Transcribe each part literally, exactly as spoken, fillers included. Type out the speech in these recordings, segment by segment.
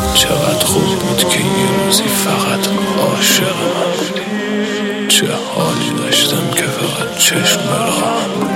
چقدر خوب بود که یه روزی فقط عاشق من بودی. چه حالی داشتم که فقط چشم راهم.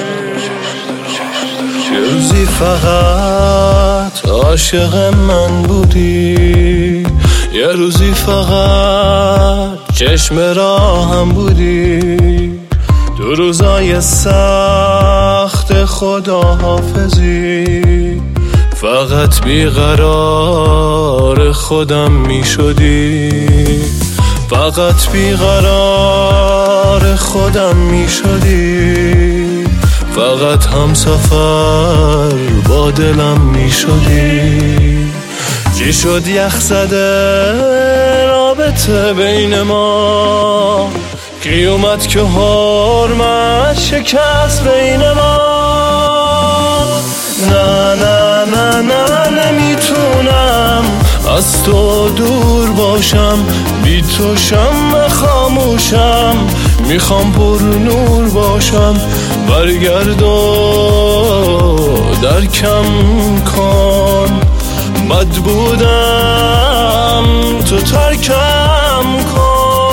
یه روزی فقط عاشق من بودی، یه روزی فقط چشم راهم بودی. دو روزای سخت خداحافظی، فقط بیقرار خودم می شدی، فقط بیقرار خودم می شدی، فقط هم سفر با دلم می شدی. چی شد یخ زده رابطه بین ما، کی اومد که حرمت شکست بین ما. نه نه نه نه نمیتونم از تو دور باشم، بی تو شمع خاموشم، میخوام پر نور باشم. برگرد و درکم کن، بد بودم تو ترکم کن.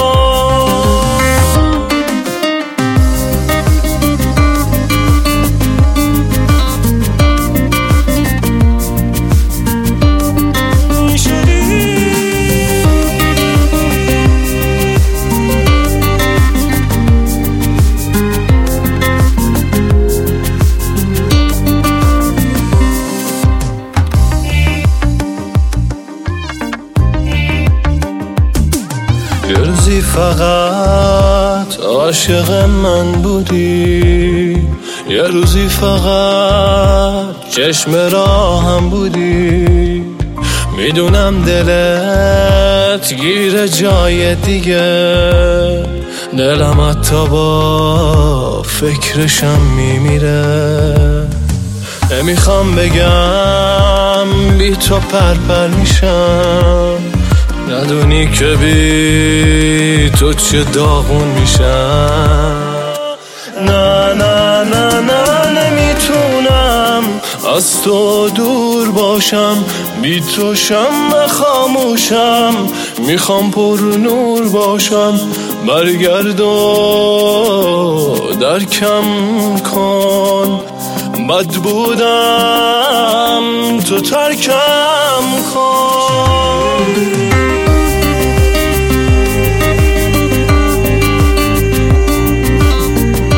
یه روزی فقط عاشق من بودی، یه روزی فقط چشم راهم بودی. میدونم دلت گیر جای دیگه، دلم حتی با فکرشم میمیره. نمیخوام بگم بی تو پرپر میشم، ندونی که بی تو چه داغون میشم. نه نه نه نه نمیتونم از تو دور باشم، بی تو شمع خاموشم، میخوام پر نور باشم. برگرد و درکم کن، بد بودم تو ترکم کن.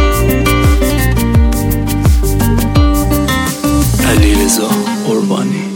علیرضا قربانی.